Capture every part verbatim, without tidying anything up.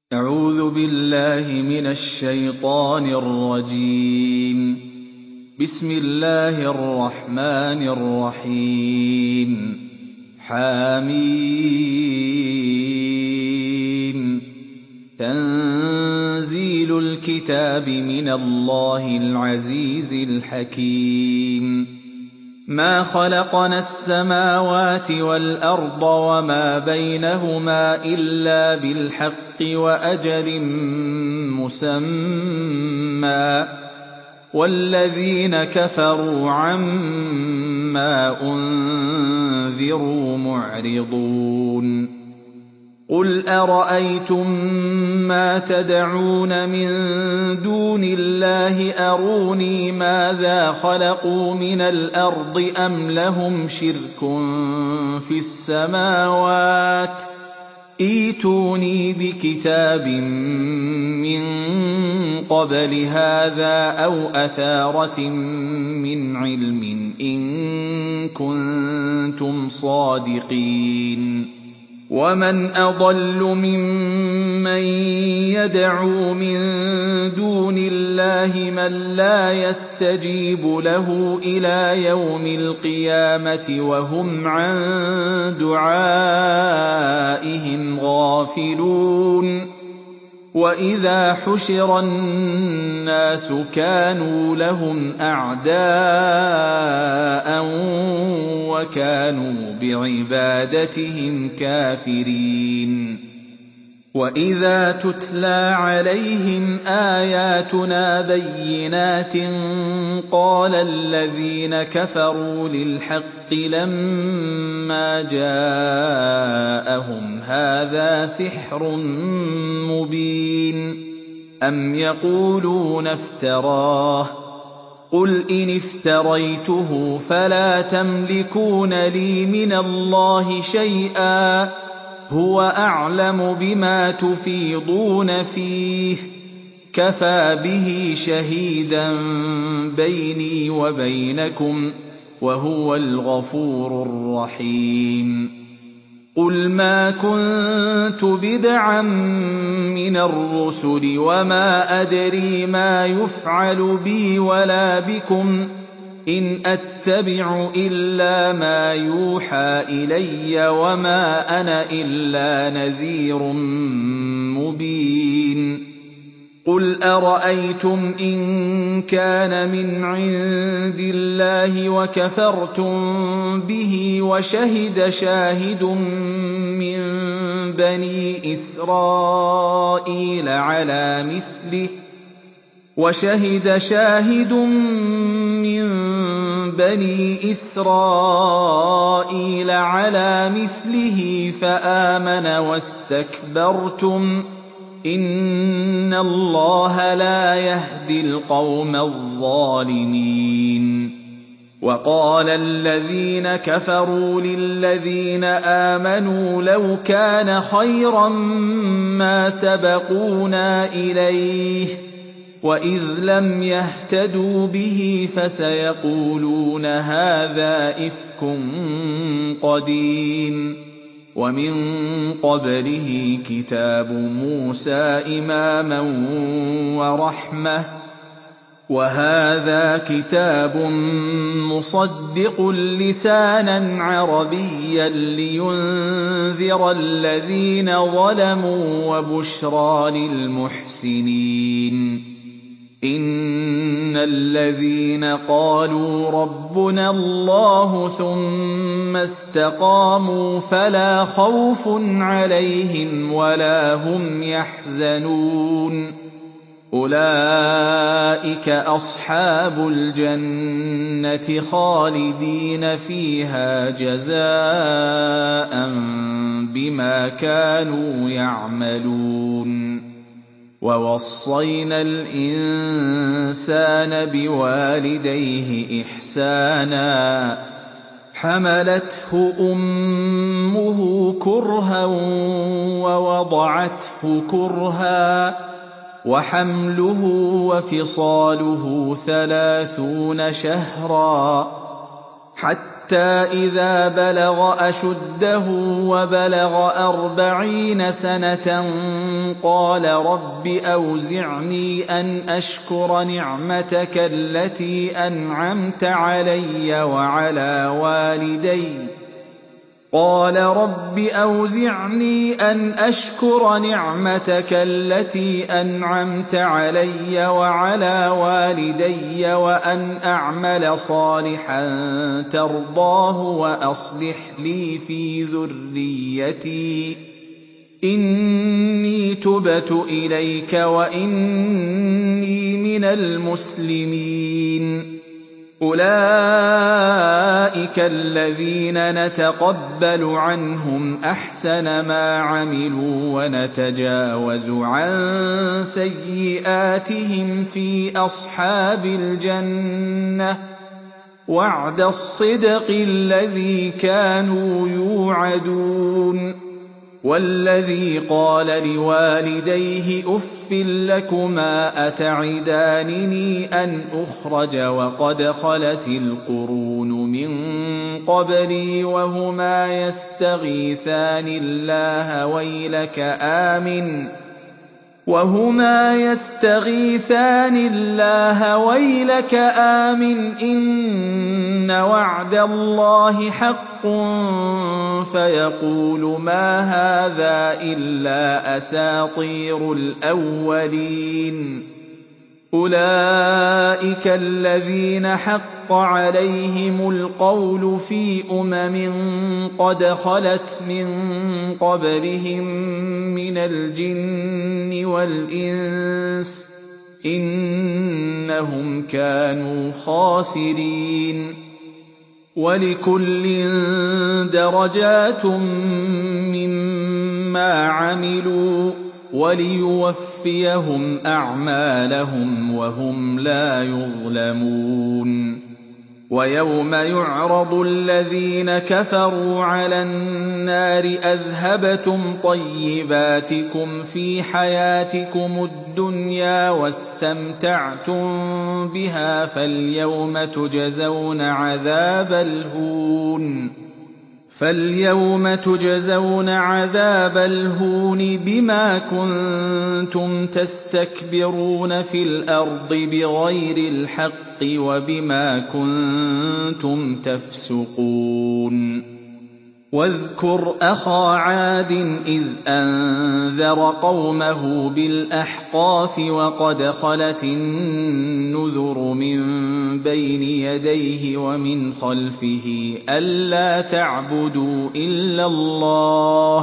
أعوذ بالله من الشيطان الرجيم. بسم الله الرحمن الرحيم. حميم. تنزيل الكتاب من الله العزيز الحكيم. ما خلقنا السماوات والأرض وما بينهما إلا بالحق وأجل مسمى، والذين كفروا عما أنذروا معرضون. قل أرأيتم ما تدعون من دون الله أروني ماذا خلقوا من الأرض أم لهم شرك في السماوات؟ ائتوني بكتاب من قبل هذا أو أثارة من علم إن كنتم صادقين. ومن أضل ممن يدعو من دون الله من لا يستجيب له إلى يوم القيامة وهم عن دعائهم غافلون. وإذا حشر الناس كانوا لهم أعداء وكانوا بعبادتهم كافرين. وإذا تتلى عليهم آياتنا بينات قال الذين كفروا للحق لما جاءهم هذا سحر مبين أم يقولون افتراه قل إن افتريته فلا تملكون لي من الله شيئا هو أعلم بما تفيضون فيه كفى به شهيدا بيني وبينكم وهو الغفور الرحيم. قل ما كنت بدعا من الرسل وما أدري ما يفعل بي ولا بكم إن أتبع إلا ما يوحى إلي وما أنا إلا نذير مبين. قل أرأيتم إن كان من عند الله وكفرتم به وشهد شاهد من بني إسرائيل على مثله وشهد شاهد من بني إسرائيل على مثله فآمن واستكبرتم إن الله لا يهدي القوم الظالمين. وقال الذين كفروا للذين آمنوا لو كان خيرا ما سبقونا إليه وإذ لم يهتدوا به فسيقولون هذا إفك قديم. ومن قبله كتاب موسى إماما ورحمة وهذا كتاب مصدق لسانا عربيا لينذر الذين ظلموا وبشرى للمحسنين. إن الذين قالوا ربنا الله ثم استقاموا فلا خوف عليهم ولا هم يحزنون أولئك أصحاب الجنة خالدين فيها جزاء بما كانوا يعملون. ووصينا الإنسان بوالديه إحسانا حملته أمه كرها ووضعته كرها وحمله وفصاله ثلاثون شهرا حتى حَتَّىٰ إِذَا بَلَغَ أَشُدَّهُ وَبَلَغَ أَرْبَعِينَ سَنَةً قَالَ رَبِّ أَوْزِعْنِي أَنْ أَشْكُرَ نِعْمَتَكَ الَّتِي أَنْعَمْتَ عَلَيَّ وَعَلَىٰ وَالِدَيَّ قَالَ رَبِّ أَوْزِعْنِي أَنْ أَشْكُرَ نِعْمَتَكَ الَّتِي أَنْعَمْتَ عَلَيَّ وَعَلَىٰ وَالِدَيَّ وَأَنْ أَعْمَلَ صَالِحًا تَرْضَاهُ وَأَصْلِحْ لِي فِي ذُرِّيَّتِي إِنِّي تُبْتُ إِلَيْكَ وَإِنِّي مِنَ الْمُسْلِمِينَ أُولَٰئِكَ الَّذِينَ نَتَقَبَّلُ عَنْهُمْ أَحْسَنَ مَا عَمِلُوا وَنَتَجَاوَزُ عَن سَيِّئَاتِهِمْ فِي أَصْحَابِ الْجَنَّةِ وَعْدَ الصِّدْقِ الَّذِي كَانُوا يُوعَدُونَ وَالَّذِي قَالَ لِوَالِدَيْهِ أُفٍّ لَّكُمَا أَتَعِدَانِنِي أَنْ أُخْرَجَ وَقَدْ خَلَتِ الْقُرُونُ مِن قَبْلِي وَهُمَا يَسْتَغِيثَانِ اللَّهَ وَيْلَكَ آمِنْ وَهُمَا يَسْتَغِيثَانِ اللَّهَ وَيْلَكَ آمِنْ إِنَّ وَعْدَ اللَّهِ حَقٌّ فَيَقُولُ مَا هَٰذَا إِلَّا أَسَاطِيرُ الْأَوَّلِينَ أُولَٰئِكَ الَّذِينَ حَقَّ عَلَيْهِمُ الْقَوْلُ فِي أُمَمٍ قَدْ خَلَتْ مِن قَبْلِهِم مِّنَ الْجِنِّ وَالْإِنسِ ۖ إِنَّهُمْ كَانُوا خَاسِرِينَ وَلِكُلٍّ دَرَجَاتٌ مِّمَّا عَمِلُوا وَلِيُوَفِّيَهُمْ أَعْمَالَهُمْ وَهُمْ لَا يُظْلَمُونَ وَيَوْمَ يُعْرَضُ الَّذِينَ كَفَرُوا عَلَى النَّارِ أَذْهَبْتُمْ طَيِّبَاتِكُمْ فِي حَيَاتِكُمُ الدُّنْيَا وَاسْتَمْتَعْتُم بِهَا فَالْيَوْمَ تُجْزَوْنَ عَذَابَ الْهُونِ فَالْيَوْمَ تُجْزَوْنَ عَذَابَ الْهُونِ بِمَا كُنتُمْ تَسْتَكْبِرُونَ فِي الْأَرْضِ بِغَيْرِ الْحَقِّ وَبِمَا كُنتُمْ تَفْسُقُونَ وَاذْكُرْ أَخَا عَادٍ إِذْ أَنذَرَ قَوْمَهُ بِالْأَحْقَافِ وَقَدْ خَلَتِ النُّذُرُ مِن بَيْنِ يَدَيْهِ وَمِنْ خَلْفِهِ أَلَّا تَعْبُدُوا إِلَّا اللَّهَ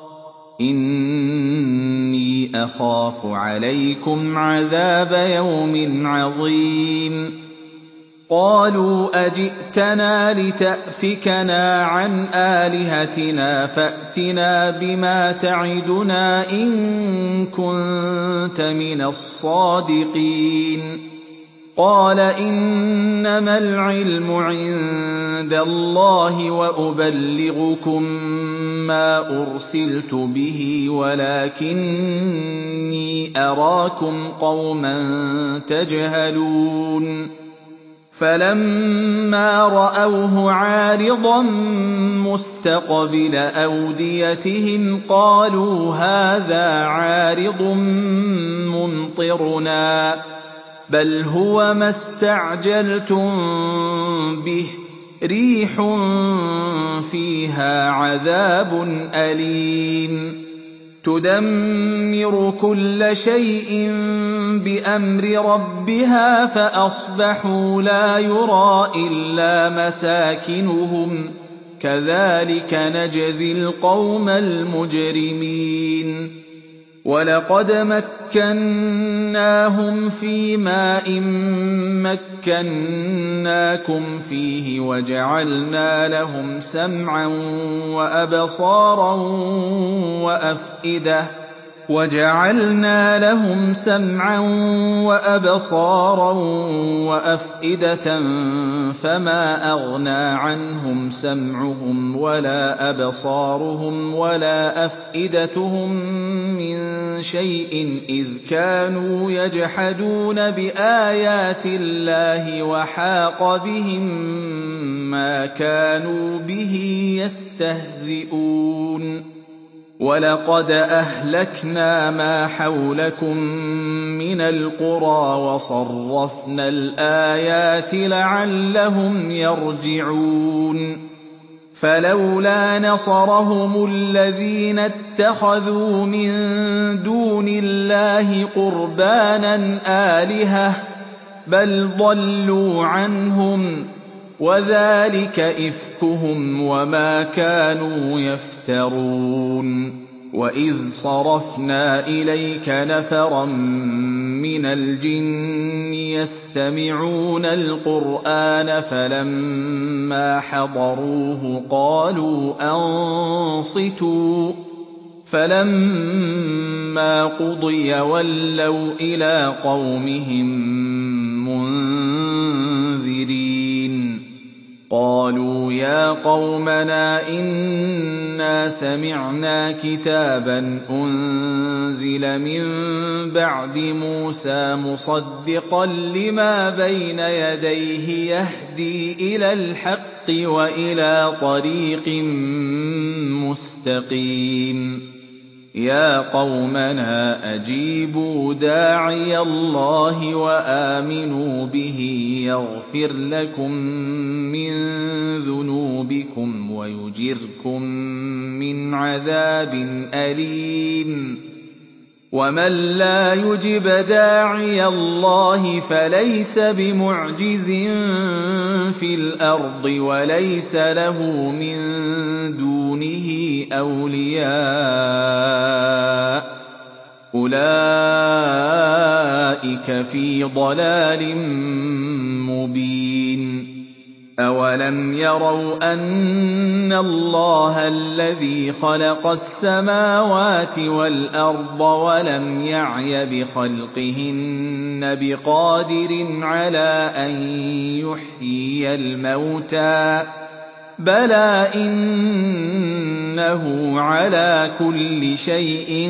إِنِّي أَخَافُ عَلَيْكُمْ عَذَابَ يَوْمٍ عَظِيمٍ قَالُوا أَجِئْتَنَا لِتَأْفِكَنَا عَنْ آلِهَتِنَا فَأْتِنَا بِمَا تَعِدُنَا إِن كُنتَ مِنَ الصَّادِقِينَ قَالَ إِنَّمَا الْعِلْمُ عِندَ اللَّهِ وَأُبَلِّغُكُم مَّا أُرْسِلْتُ بِهِ وَلَٰكِنِّي أَرَاكُمْ قَوْمًا تَجْهَلُونَ فَلَمَّا رَأَوْهُ عَارِضًا مُّسْتَقْبِلَ أَوْدِيَتِهِمْ قَالُوا هَٰذَا عَارِضٌ مُّمْطِرُنَا ۚ بَلْ هُوَ مَا اسْتَعْجَلْتُم بِهِ ۖ رِيحٌ فِيهَا عَذَابٌ أَلِيمٌ تُدَمِّرُ كُلَّ شَيْءٍ بِأَمْرِ رَبِّهَا فَأَصْبَحُوا لَا يُرَىٰ إِلَّا مَسَاكِنُهُمْ ۚ كَذَٰلِكَ نَجْزِي الْقَوْمَ الْمُجْرِمِينَ وَلَقَدْ مَكَّنَّاهُمْ فِي مَاءٍ مَّكَّنَّاكُمْ فِيهِ وَجَعَلْنَا لَهُمْ سَمْعًا وَأَبْصَارًا وَأَفْئِدَةً وَجَعَلْنَا لَهُمْ سَمْعًا وَأَبْصَارًا وَأَفْئِدَةً فَمَا أَغْنَىٰ عَنْهُمْ سَمْعُهُمْ وَلَا أَبْصَارُهُمْ وَلَا أَفْئِدَتُهُم مِّن شَيْءٍ إِذْ كَانُوا يَجْحَدُونَ بِآيَاتِ اللَّهِ وَحَاقَ بِهِم مَّا كَانُوا بِهِ يَسْتَهْزِئُونَ وَلَقَدْ أَهْلَكْنَا مَا حَوْلَكُم مِّنَ الْقُرَىٰ وَصَرَّفْنَا الْآيَاتِ لَعَلَّهُمْ يَرْجِعُونَ فَلَوْلَا نَصَرَهُمُ الَّذِينَ اتَّخَذُوا مِن دُونِ اللَّهِ قُرْبَانًا آلِهَةً ۖ بَلْ ضَلُّوا عَنْهُمْ ۚ وَذَٰلِكَ إِفْكُهُمْ وَمَا كَانُوا يَفْتَرُونَ وَإِذْ صَرَفْنَا إِلَيْكَ نَفَرًا مِّنَ الْجِنِّ يَسْتَمِعُونَ الْقُرْآنَ فَلَمَّا حَضَرُوهُ قَالُوا أَنصِتُوا ۖ فَلَمَّا قُضِيَ وَلَّوْا إِلَىٰ قَوْمِهِم مُّنذِرِينَ قَالُوا يَا قَوْمَنَا إِنَّا سَمِعْنَا كِتَابًا أُنزِلَ مِن بَعْدِ مُوسَىٰ مُصَدِّقًا لِّمَا بَيْنَ يَدَيْهِ يَهْدِي إِلَى الْحَقِّ وَإِلَىٰ طَرِيقٍ مُّسْتَقِيمٍ يَا قَوْمَنَا أَجِيبُوا دَاعِيَ اللَّهِ وَآمِنُوا بِهِ يَغْفِرْ لَكُم مِّن ذُنُوبِكُمْ وَيُجِرْكُم مِّنْ عَذَابٍ أَلِيمٍ وَمَن لَّا يُجِبْ دَاعِيَ اللَّهِ فَلَيْسَ بِمُعْجِزٍ فِي الْأَرْضِ وَلَيْسَ لَهُ مِن دُونِهِ أَوْلِيَاءُ ۚ أُولَٰئِكَ فِي ضَلَالٍ مُّبِينٍ أَوَلَمْ يَرَوْا أَنَّ اللَّهَ الَّذِي خَلَقَ السَّمَاوَاتِ وَالْأَرْضَ وَلَمْ يَعْيَ بِخَلْقِهِنَّ بِقَادِرٍ عَلَىٰ أَن يُحْيِيَ الْمَوْتَىٰ ۚ بَلَىٰ إِنَّهُ عَلَىٰ كُلِّ شَيْءٍ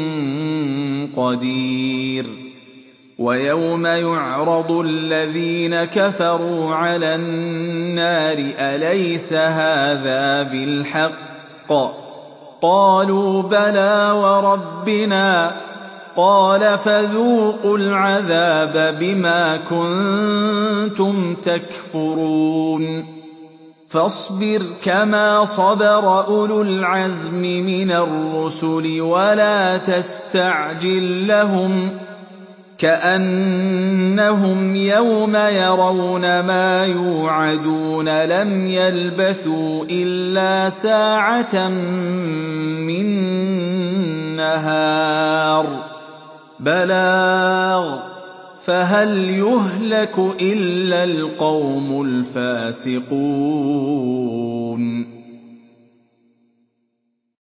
قَدِيرٌ وَيَوْمَ يُعْرَضُ الَّذِينَ كَفَرُوا عَلَى النَّارِ أَلَيْسَ هَٰذَا بِالْحَقِّ ۖ قَالُوا بَلَىٰ وَرَبِّنَا ۚ قَالَ فَذُوقُوا الْعَذَابَ بِمَا كُنتُمْ تَكْفُرُونَ فَاصْبِرْ كَمَا صَبَرَ أُولُو الْعَزْمِ مِنَ الرُّسُلِ وَلَا تَسْتَعْجِل لَّهُمْ ۚ كَأَنَّهُمْ يَوْمَ يَرَوْنَ مَا يُوعَدُونَ لَمْ يَلْبَثُوا إِلَّا سَاعَةً مِّن نَّهَارٍ بَلَاغٌ ۚ فَهَلْ يُهْلَكُ إِلَّا الْقَوْمُ الْفَاسِقُونَ